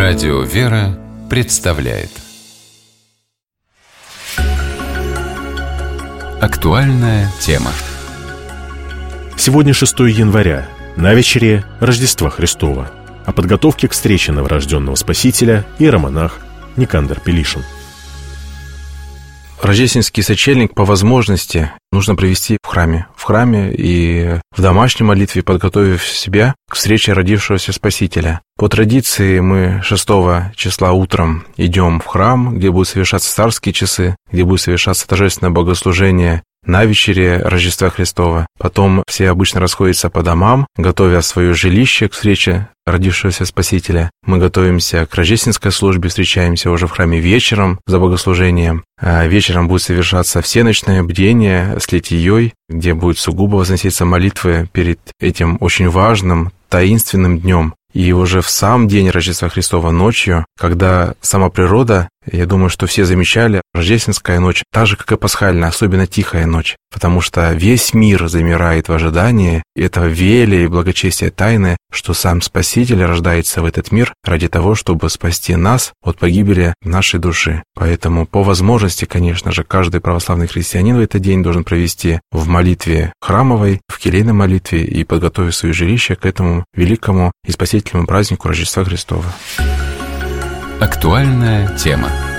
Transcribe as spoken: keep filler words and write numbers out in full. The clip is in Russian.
Радио «Вера» представляет актуальная тема. Сегодня шестое января, на вечере Рождества Христова. О подготовке к встрече новорожденного Спасителя иеромонах Никандр Пелишин. Рождественский сочельник по возможности нужно провести в храме. В храме и в домашней молитве, подготовив себя к встрече родившегося Спасителя. По традиции мы шестого числа утром идем в храм, где будут совершаться царские часы, где будет совершаться торжественное богослужение на вечере Рождества Христова. Потом все обычно расходятся по домам, готовя свое жилище к встрече родившегося Спасителя. Мы готовимся к рождественской службе, встречаемся уже в храме вечером за богослужением. А вечером будет совершаться всеночное бдение с литией, где будет сугубо возноситься молитвы перед этим очень важным, таинственным днем. И уже в сам день Рождества Христова ночью, когда сама природа, я думаю, что все замечали, рождественская ночь, так же, как и пасхальная, особенно тихая ночь, потому что весь мир замирает в ожидании этого велия и благочестия тайны, что сам Спаситель рождается в этот мир ради того, чтобы спасти нас от погибели нашей души. Поэтому по возможности, конечно же, каждый православный христианин в этот день должен провести в молитве храмовой, в келейной молитве и подготовить свое жилище к этому великому и спасительному празднику Рождества Христова. Актуальная тема.